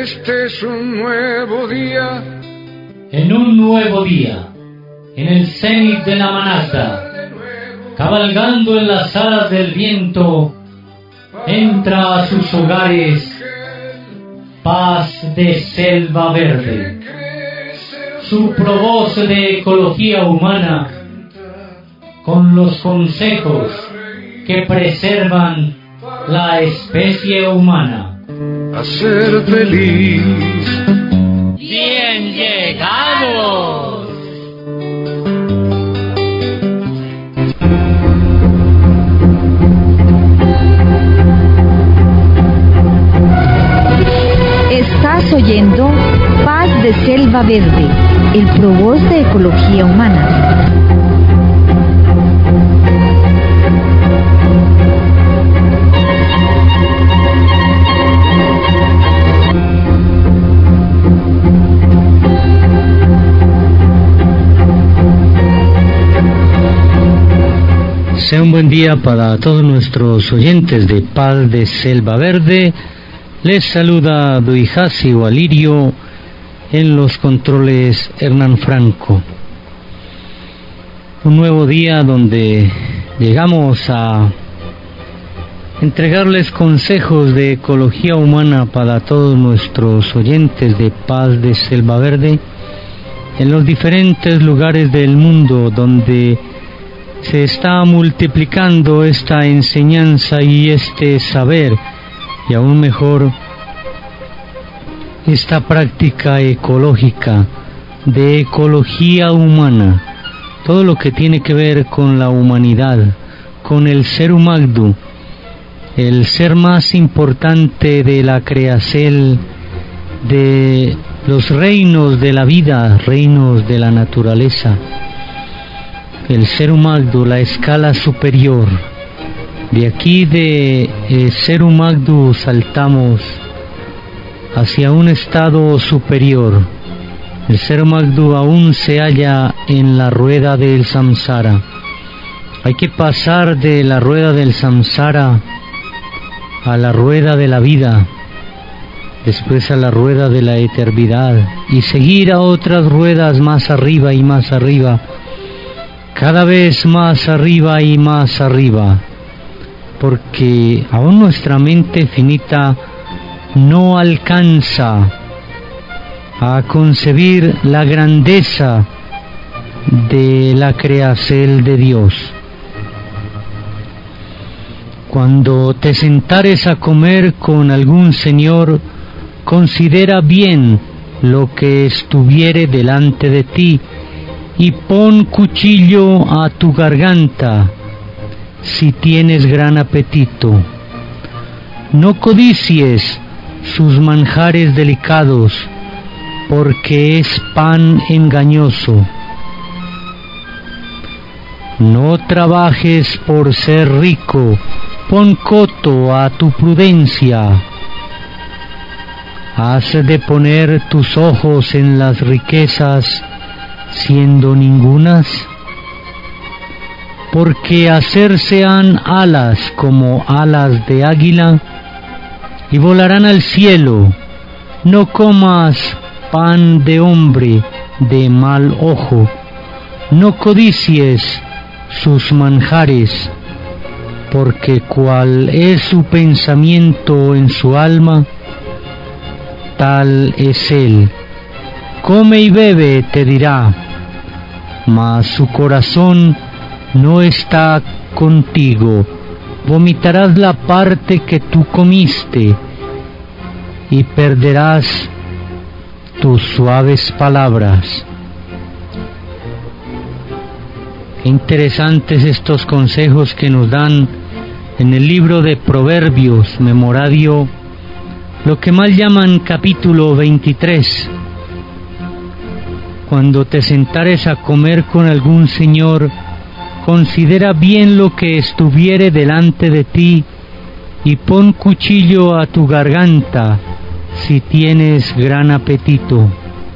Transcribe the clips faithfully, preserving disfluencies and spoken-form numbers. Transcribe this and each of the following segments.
Este es un nuevo día. En un nuevo día, en el cenit de la manata, cabalgando en las alas del viento, entra a sus hogares Paz de Selva Verde. Su provoz de ecología humana, con los consejos que preservan la especie humana. A ser feliz. ¡Bien llegados! Estás oyendo Paz de Selva Verde, el provoz de ecología humana. Sea un buen día para todos nuestros oyentes de Paz de Selva Verde. Les saluda Duijasi o Alirio, en los controles Hernán Franco. Un nuevo día donde llegamos a entregarles consejos de ecología humana para todos nuestros oyentes de Paz de Selva Verde en los diferentes lugares del mundo donde se está multiplicando esta enseñanza y este saber, y aún mejor, esta práctica ecológica de ecología humana, todo lo que tiene que ver con la humanidad, con el ser humano, el ser más importante de la creación, de los reinos de la vida, reinos de la naturaleza, el ser humano, la escala superior. De aquí de eh, ser humano saltamos hacia un estado superior. El ser humano aún se halla en la rueda del samsara. Hay que pasar de la rueda del samsara a la rueda de la vida, después a la rueda de la eternidad, y seguir a otras ruedas más arriba y más arriba, cada vez más arriba y más arriba, porque aún nuestra mente finita no alcanza a concebir la grandeza de la creación de Dios. Cuando te sentares a comer con algún señor, considera bien lo que estuviere delante de ti y pon cuchillo a tu garganta si tienes gran apetito. No codicies sus manjares delicados, porque es pan engañoso. No trabajes por ser rico, pon coto a tu prudencia. Has de poner tus ojos en las riquezas, siendo ningunas, porque hacerse han alas como alas de águila, y volarán al cielo. No comas pan de hombre de mal ojo, no codicies sus manjares, porque cual es su pensamiento en su alma, tal es él. Come y bebe, te dirá, mas su corazón no está contigo. Vomitarás la parte que tú comiste y perderás tus suaves palabras. Interesantes estos consejos que nos dan en el libro de Proverbios, memorario, lo que mal llaman capítulo veintitrés. Cuando te sentares a comer con algún señor, considera bien lo que estuviere delante de ti y pon cuchillo a tu garganta si tienes gran apetito.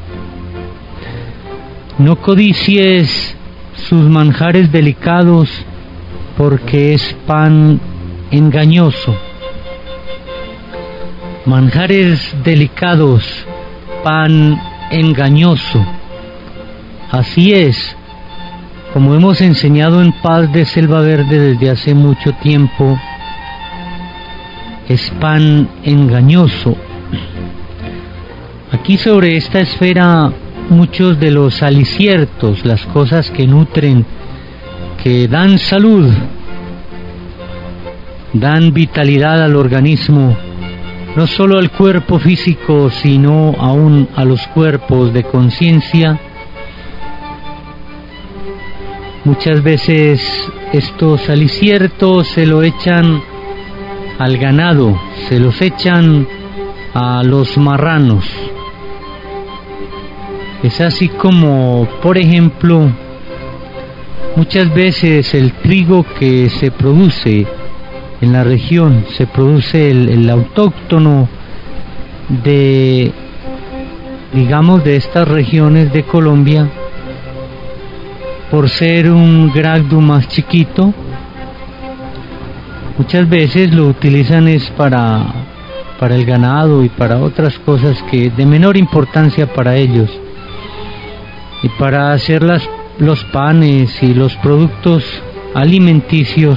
No codicies sus manjares delicados, porque es pan engañoso. manjares delicados, pan engañoso. Así es, como hemos enseñado en Paz de Selva Verde desde hace mucho tiempo, es pan engañoso. Aquí sobre esta esfera muchos de los aliciertos, las cosas que nutren, que dan salud, dan vitalidad al organismo, no solo al cuerpo físico, sino aún a los cuerpos de conciencia. Muchas veces estos aliciertos se lo echan al ganado, se los echan a los marranos. Es así como, por ejemplo, muchas veces el trigo que se produce en la región, se produce el, el autóctono de, digamos, de estas regiones de Colombia, por ser un grado más chiquito, muchas veces lo utilizan es para, para el ganado y para otras cosas que de menor importancia para ellos. Y para hacer las, los panes y los productos alimenticios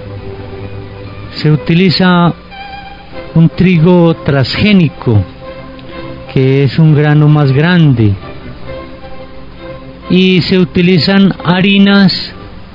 se utiliza un trigo transgénico, que es un grano más grande, y se utilizan harinas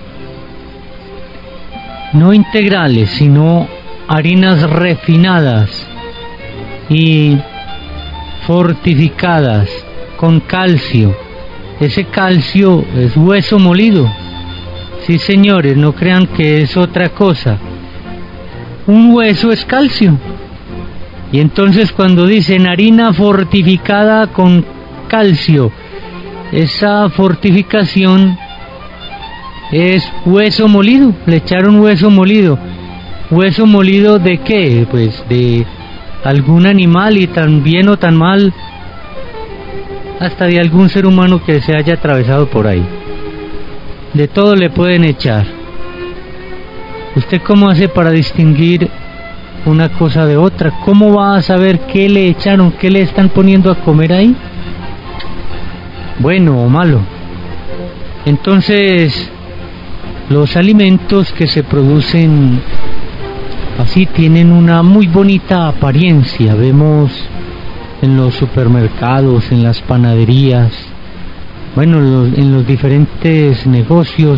no integrales, sino harinas refinadas y fortificadas con calcio. Ese calcio es hueso molido. Sí, señores, no crean que es otra cosa. Un hueso es calcio. Y entonces cuando dicen harina fortificada con calcio, esa fortificación es hueso molido. Le echaron hueso molido. ¿Hueso molido de qué? Pues de algún animal, y tan bien o tan mal, hasta de algún ser humano que se haya atravesado por ahí. De todo le pueden echar. ¿Usted cómo hace para distinguir una cosa de otra? ¿Cómo va a saber qué le echaron, qué le están poniendo a comer ahí? Bueno o malo. Entonces, los alimentos que se producen así tienen una muy bonita apariencia. Vemos en los supermercados, en las panaderías, bueno, en los, en los diferentes negocios,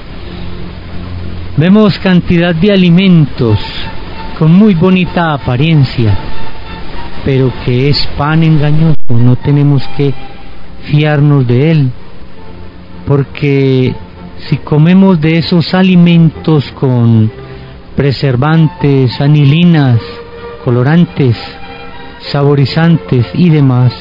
vemos cantidad de alimentos con muy bonita apariencia, pero que es pan engañoso. No tenemos que fiarnos de él, porque si comemos de esos alimentos con preservantes, anilinas, colorantes, saborizantes y demás,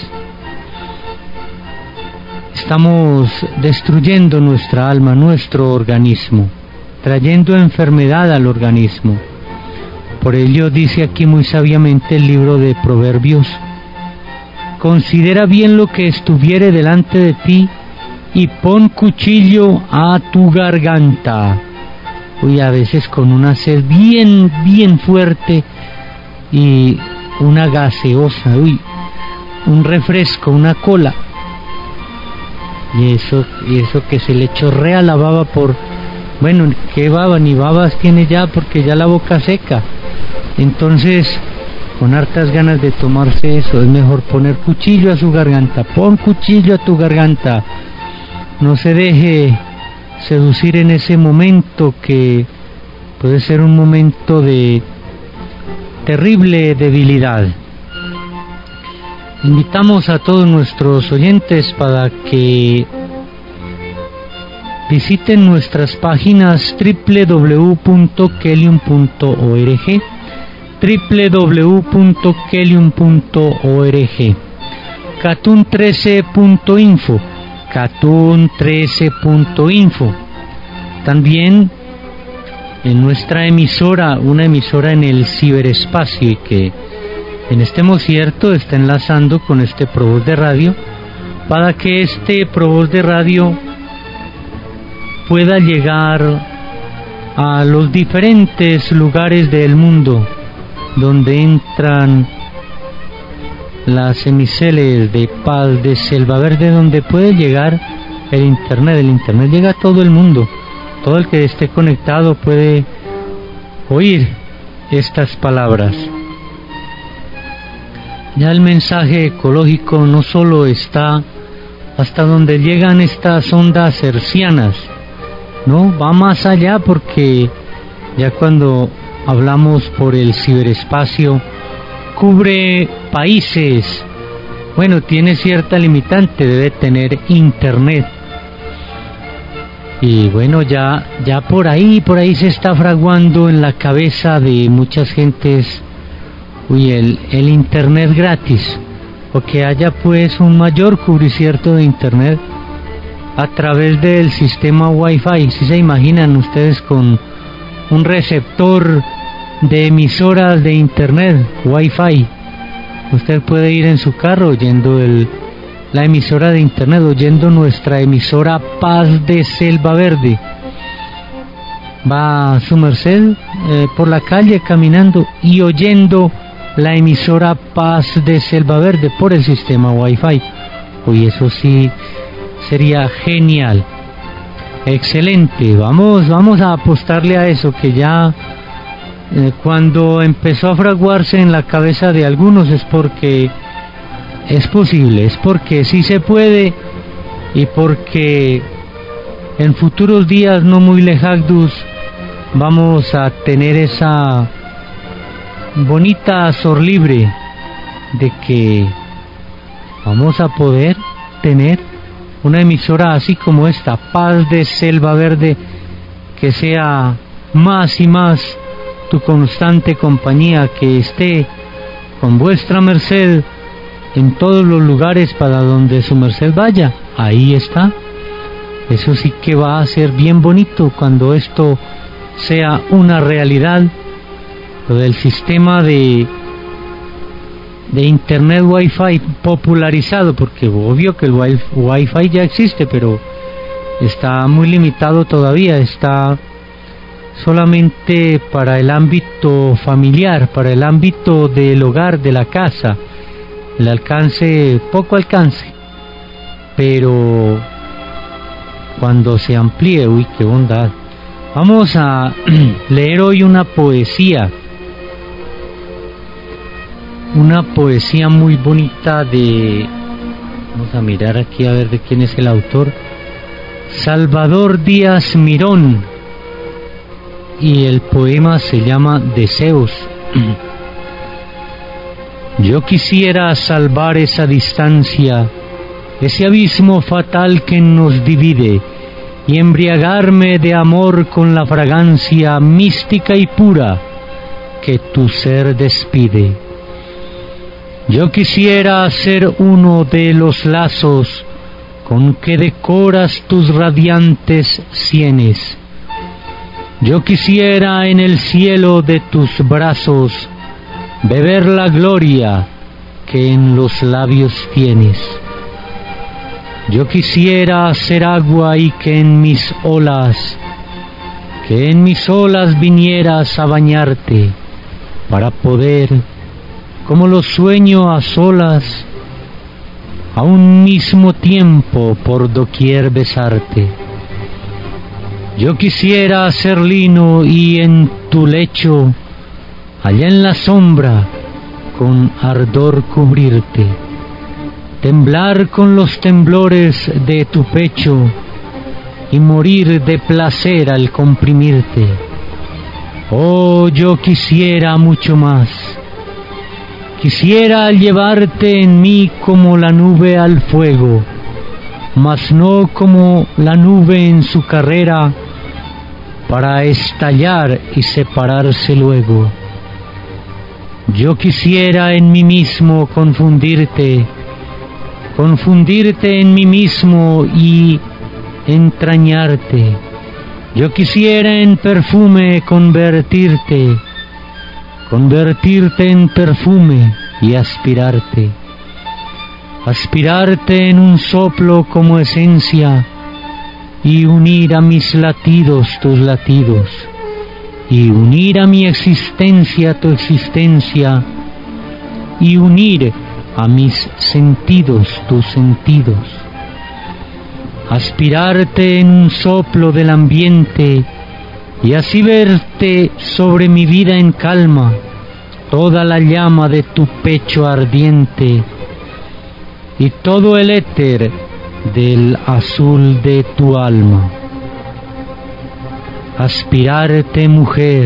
estamos destruyendo nuestra alma, nuestro organismo, trayendo enfermedad al organismo. Por ello dice aquí muy sabiamente el libro de Proverbios: considera bien lo que estuviere delante de ti y pon cuchillo a tu garganta. Uy, a veces con una sed bien, bien fuerte y una gaseosa, uy, un refresco, una cola, y eso, y eso que se le chorrea la baba por, bueno, ¿qué baba? Ni babas tiene ya, porque ya la boca seca. Entonces, con hartas ganas de tomarse eso, es mejor poner cuchillo a su garganta. Pon cuchillo a tu garganta. No se deje seducir en ese momento, que puede ser un momento de terrible debilidad. Invitamos a todos nuestros oyentes para que visiten nuestras páginas doble u doble u doble u punto kelium punto org, doble u doble u doble u punto kelium punto org, catún trece punto info, catún trece punto info. También en nuestra emisora, una emisora en el ciberespacio, y que en este concierto está enlazando con este Provoz de Radio, para que este Provoz de Radio pueda llegar a los diferentes lugares del mundo donde entran las emiceles de Paz de Selva Verde, donde puede llegar el internet. El internet llega a todo el mundo, todo el que esté conectado puede oír estas palabras. Ya el mensaje ecológico no solo está hasta donde llegan estas ondas hertzianas, no, va más allá, porque ya cuando hablamos por el ciberespacio cubre países. Bueno, tiene cierta limitante, debe tener internet. Y bueno, ya ya por ahí, por ahí se está fraguando en la cabeza de muchas gentes, uy, el, el internet gratis, o que haya pues un mayor cubrimiento de internet a través del sistema Wi-Fi. Si se imaginan ustedes con un receptor de emisoras de internet Wi-Fi, usted puede ir en su carro oyendo el, la emisora de internet, oyendo nuestra emisora Paz de Selva Verde. Va su merced eh, por la calle caminando y oyendo la emisora Paz de Selva Verde por el sistema Wi-Fi. Uy, eso sí sería genial, excelente. Vamos, vamos a apostarle a eso, que ya eh, cuando empezó a fraguarse en la cabeza de algunos es porque es posible, es porque sí se puede, y porque en futuros días no muy lejanos vamos a tener esa bonita sor libre de que vamos a poder tener una emisora así como esta, Paz de Selva Verde, que sea más y más tu constante compañía, que esté con vuestra merced en todos los lugares para donde su merced vaya. Ahí está. Eso sí que va a ser bien bonito cuando esto sea una realidad, lo del sistema de de internet Wi-Fi popularizado, porque obvio que el Wi-Fi ya existe, pero está muy limitado todavía, está solamente para el ámbito familiar, para el ámbito del hogar, de la casa, el alcance, poco alcance, pero cuando se amplíe, uy, qué bondad. Vamos a leer hoy una poesía, una poesía muy bonita de, vamos a mirar aquí a ver de quién es el autor, Salvador Díaz Mirón, y el poema se llama Deseos. Yo quisiera salvar esa distancia, ese abismo fatal que nos divide, y embriagarme de amor con la fragancia mística y pura que tu ser despide. Yo quisiera ser uno de los lazos con que decoras tus radiantes sienes. Yo quisiera en el cielo de tus brazos beber la gloria que en los labios tienes. Yo quisiera ser agua y que en mis olas, que en mis olas vinieras a bañarte, para poder, como lo sueño a solas, a un mismo tiempo por doquier besarte. Yo quisiera ser lino y en tu lecho, allá en la sombra, con ardor cubrirte, temblar con los temblores de tu pecho y morir de placer al comprimirte. Oh, yo quisiera mucho más. Quisiera llevarte en mí como la nube al fuego, mas no como la nube en su carrera, para estallar y separarse luego. Yo quisiera en mí mismo confundirte, confundirte en mí mismo y entrañarte. Yo quisiera en perfume convertirte, convertirte en perfume y aspirarte, aspirarte en un soplo como esencia y unir a mis latidos tus latidos, y unir a mi existencia tu existencia, y unir a mis sentidos, tus sentidos. Aspirarte en un soplo del ambiente y así verte sobre mi vida en calma, toda la llama de tu pecho ardiente y todo el éter del azul de tu alma. Aspirarte, mujer,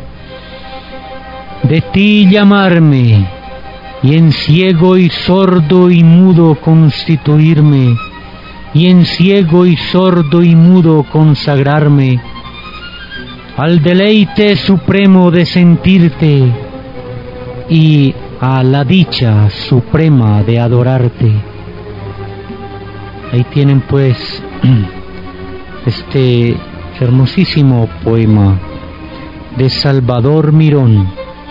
de ti llamarme, y en ciego y sordo y mudo constituirme, y en ciego y sordo y mudo consagrarme al deleite supremo de sentirte y a la dicha suprema de adorarte. Ahí tienen pues este hermosísimo poema de Salvador Mirón.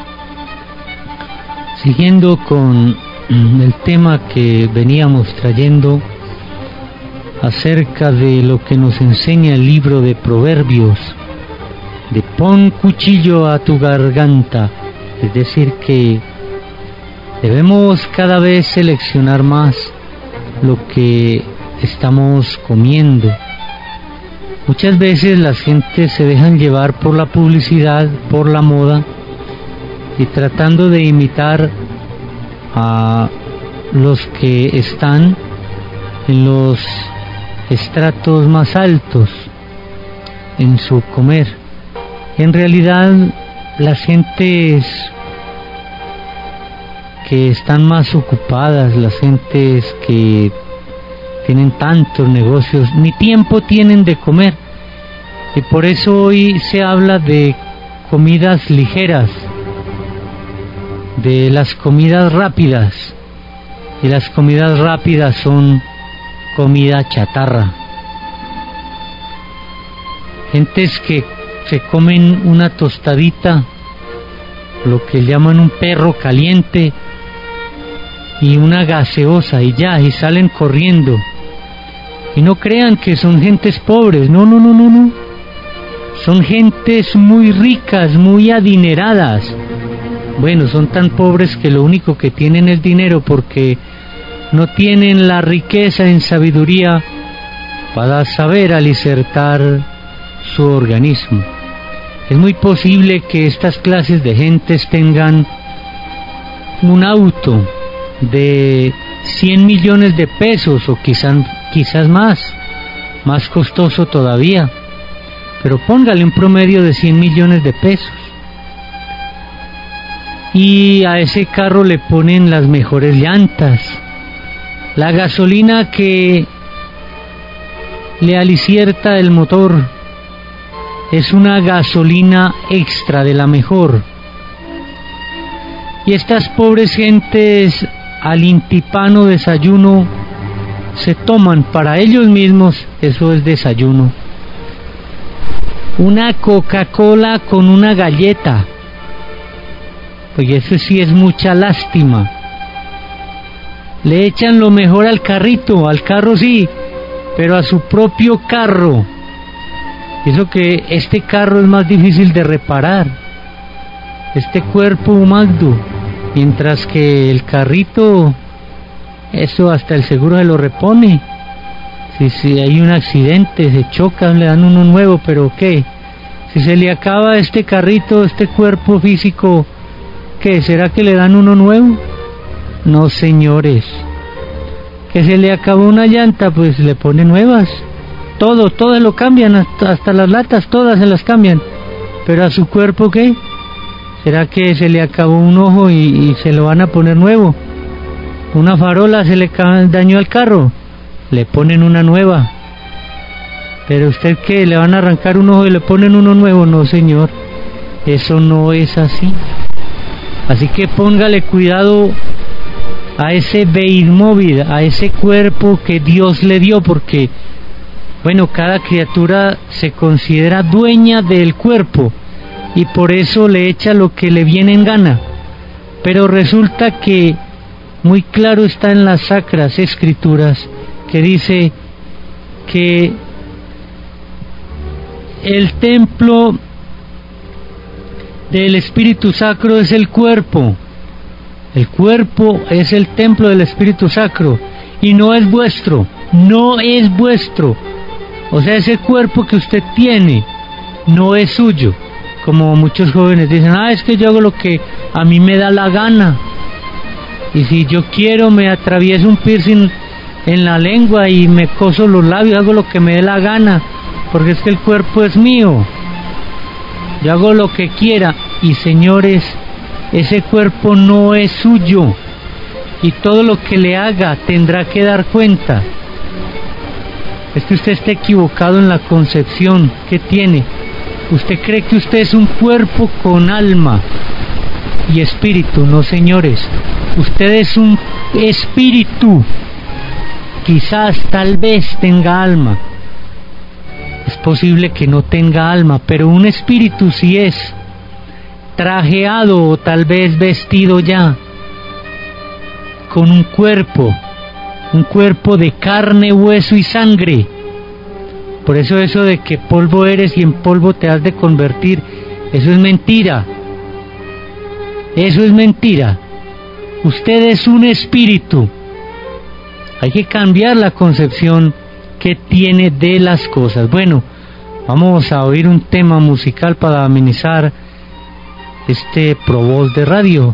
Siguiendo con el tema que veníamos trayendo acerca de lo que nos enseña el libro de Proverbios, de pon cuchillo a tu garganta, es decir que debemos cada vez seleccionar más lo que estamos comiendo. Muchas veces las gentes se dejan llevar por la publicidad, por la moda, y tratando de imitar a los que están en los estratos más altos en su comer. En realidad, las gentes que están más ocupadas, las gentes que tienen tantos negocios, ni tiempo tienen de comer, y por eso hoy se habla de comidas ligeras, de las comidas rápidas, y las comidas rápidas son comida chatarra. Gentes que se comen una tostadita, lo que llaman un perro caliente, y una gaseosa y ya, y salen corriendo. Y no crean que son gentes pobres, no, no, no, no, no. Son gentes muy ricas, muy adineradas. Bueno, son tan pobres que lo único que tienen es dinero, porque no tienen la riqueza en sabiduría para saber alicertar su organismo. Es muy posible que estas clases de gentes tengan un auto de cien millones de pesos o quizás, quizás más, más costoso todavía, pero póngale un promedio de cien millones de pesos. Y a ese carro le ponen las mejores llantas, la gasolina que le alicierta el motor es una gasolina extra de la mejor. Y estas pobres gentes al intipano desayuno se toman para ellos mismos, eso es desayuno, una Coca-Cola con una galleta. Pues eso sí es mucha lástima. Le echan lo mejor al carrito, al carro sí, pero a su propio carro. Eso que este carro es más difícil de reparar, este cuerpo humano, mientras que el carrito, eso hasta el seguro se lo repone. Si, si hay un accidente, se chocan, le dan uno nuevo, pero ¿qué? Si se le acaba este carrito, este cuerpo físico, ¿qué? ¿Será que le dan uno nuevo? No, señores. Que se le acabó una llanta, pues le ponen nuevas. Todo, todas lo cambian, hasta, hasta las latas, todas se las cambian. Pero a su cuerpo, ¿qué? ¿Será que se le acabó un ojo y, y se lo van a poner nuevo? Una farola se le dañó al carro, le ponen una nueva. Pero usted, ¿qué? ¿Le van a arrancar un ojo y le ponen uno nuevo? No, señor, eso no es así. Así que póngale cuidado a ese Beitmóvil, a ese cuerpo que Dios le dio, porque, bueno, cada criatura se considera dueña del cuerpo y por eso le echa lo que le viene en gana. Pero resulta que muy claro está en las sacras escrituras que dice que el templo del Espíritu Sacro es el cuerpo, El cuerpo es el templo del Espíritu Sacro y no es vuestro, no es vuestro. O sea, ese cuerpo que usted tiene no es suyo. Como muchos jóvenes dicen, ah, es que yo hago lo que a mí me da la gana. Y si yo quiero me atravieso un piercing en la lengua y me coso los labios, hago lo que me dé la gana, porque es que el cuerpo es mío. Yo hago lo que quiera. Y señores, ese cuerpo no es suyo. Y todo lo que le haga tendrá que dar cuenta. Es que usted está equivocado en la concepción que tiene. Usted cree que usted es un cuerpo con alma y espíritu. No, señores, usted es un espíritu. Quizás, tal vez tenga alma. Es posible que no tenga alma, pero un espíritu sí es. Trajeado o tal vez vestido ya con un cuerpo, un cuerpo de carne, hueso y sangre. Por eso eso de que polvo eres y en polvo te has de convertir, eso es mentira. Eso es mentira. Usted es un espíritu. Hay que cambiar la concepción que tiene de las cosas. Bueno, vamos a oír un tema musical para amenizar este Provoz de radio.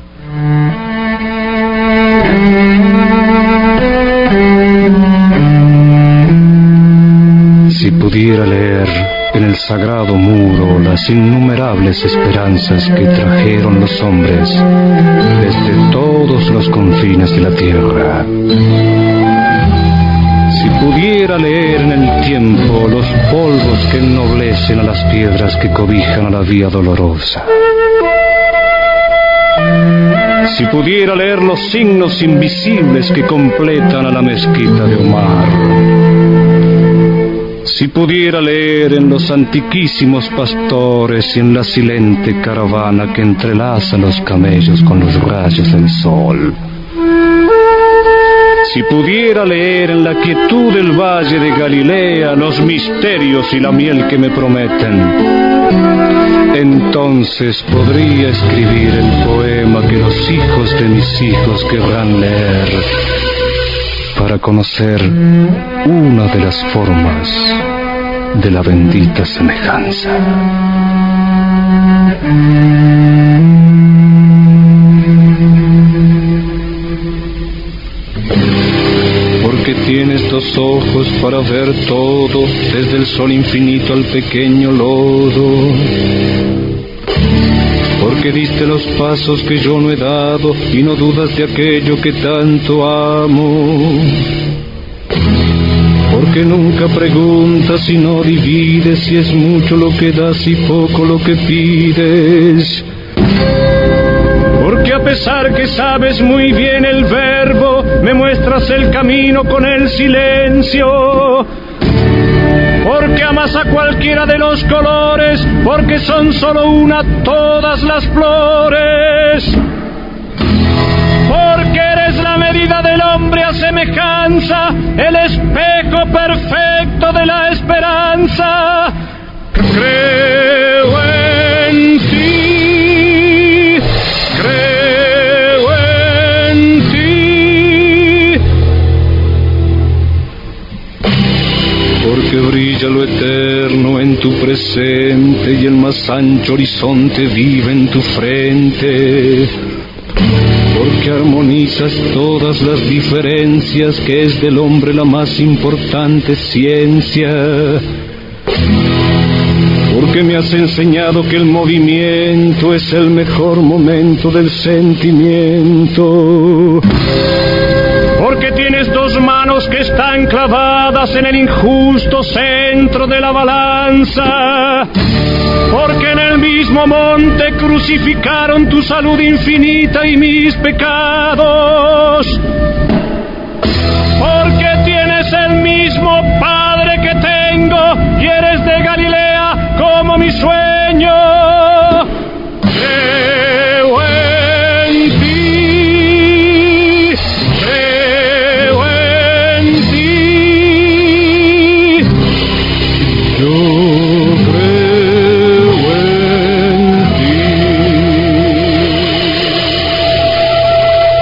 Si pudiera leer en el sagrado muro las innumerables esperanzas que trajeron los hombres desde todos los confines de la tierra. Si pudiera leer en el tiempo los polvos que ennoblecen a las piedras que cobijan a la vía dolorosa. Si pudiera leer los signos invisibles que completan a la mezquita de Omar. Si pudiera leer en los antiquísimos pastores y en la silente caravana que entrelaza los camellos con los rayos del sol. Si pudiera leer en la quietud del valle de Galilea los misterios y la miel que me prometen, entonces podría escribir el poema que los hijos de mis hijos querrán leer para conocer una de las formas de la bendita semejanza. Porque tienes dos ojos para ver todo, desde el sol infinito al pequeño lodo. Porque diste los pasos que yo no he dado y no dudas de aquello que tanto amo. Porque nunca preguntas y no divides si es mucho lo que das y poco lo que pides. Porque a pesar que sabes muy bien el verbo, me muestras el camino con el silencio. Porque amas a cualquiera de los colores, porque son solo una todas las flores. Porque eres la medida del hombre a semejanza, el espejo perfecto de la esperanza. Creo en ti, creo en ti. Porque brilla lo eterno en tu presente y el más ancho horizonte vive en tu frente. Porque armonizas todas las diferencias, que es del hombre la más importante ciencia. Porque me has enseñado que el movimiento es el mejor momento del sentimiento. Porque tienes dos manos que están clavadas en el injusto centro de la balanza. Porque en el mismo monte crucificaron tu salud infinita y mis pecados. Porque tienes el mismo Padre que tengo y eres de Galilea como mi sueño. Creo en ti, creo en ti. Yo creo.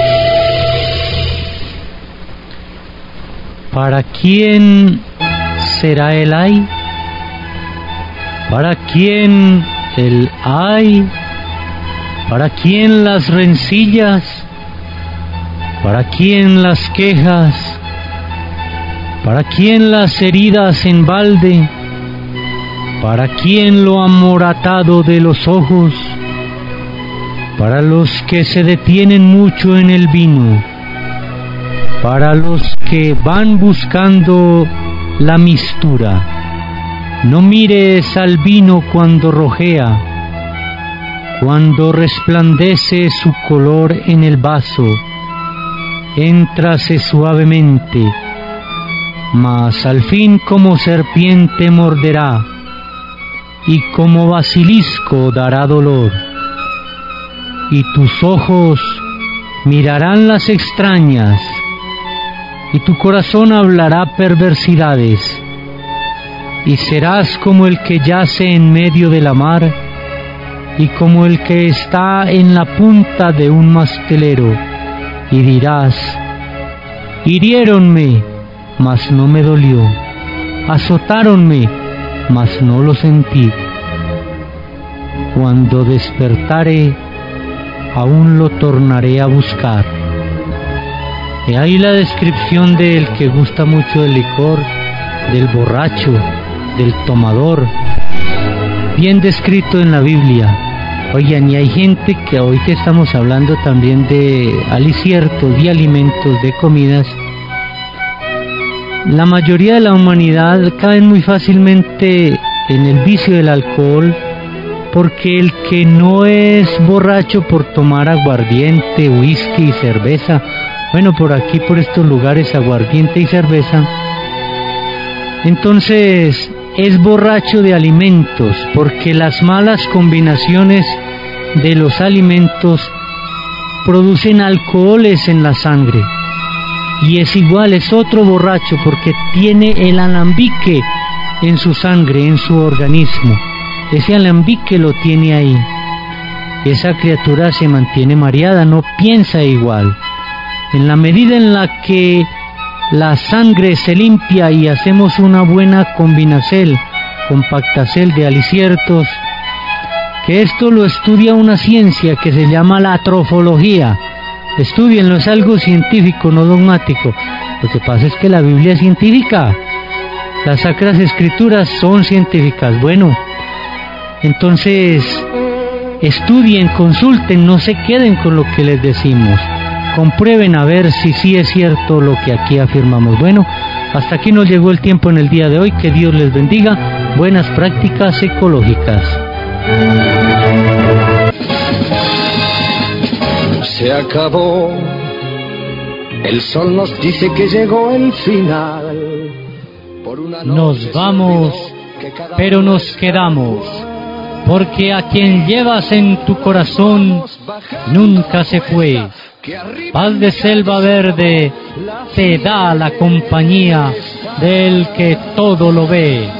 ¿Para quién será el ay? ¿Para quién el ay? ¿Para quién las rencillas? ¿Para quién las quejas? ¿Para quién las heridas en balde? ¿Para quién lo amoratado de los ojos? Para los que se detienen mucho en el vino, para los que van buscando la mistura. No mires al vino cuando rojea, cuando resplandece su color en el vaso, éntrase suavemente, mas al fin como serpiente morderá, y como basilisco dará dolor. Y tus ojos mirarán las extrañas, y tu corazón hablará perversidades, y serás como el que yace en medio de la mar, y como el que está en la punta de un mastelero, y dirás: hiriéronme, mas no me dolió, azotáronme, mas no lo sentí. Cuando despertare, aún lo tornaré a buscar. Y ahí la descripción del que gusta mucho del licor, del borracho, del tomador, bien descrito en la Biblia. Oigan, y hay gente que hoy que estamos hablando también de aliciertos, de alimentos, de comidas, la mayoría de la humanidad caen muy fácilmente en el vicio del alcohol, porque el que no es borracho por tomar aguardiente, whisky y cerveza, bueno, por aquí, por estos lugares, aguardiente y cerveza, entonces es borracho de alimentos, porque las malas combinaciones de los alimentos producen alcoholes en la sangre, y es igual, es otro borracho, porque tiene el alambique en su sangre, en su organismo. Ese alambique lo tiene ahí. Esa criatura se mantiene mareada, no piensa igual. En la medida en la que la sangre se limpia y hacemos una buena combinacel, compactacel de aliciertos, que esto lo estudia una ciencia que se llama la trofología. Estudienlo, es algo científico, no dogmático. Lo que pasa es que la Biblia es científica, las Sacras Escrituras son científicas. Bueno, entonces, estudien, consulten, no se queden con lo que les decimos. Comprueben a ver si sí es cierto lo que aquí afirmamos. Bueno, hasta aquí nos llegó el tiempo en el día de hoy. Que Dios les bendiga. Buenas prácticas ecológicas. Se acabó. El sol nos dice que llegó el final. Por una Nos vamos, pero nos quedamos, porque a quien llevas en tu corazón nunca se fue. Paz de Selva Verde te da la compañía del que todo lo ve.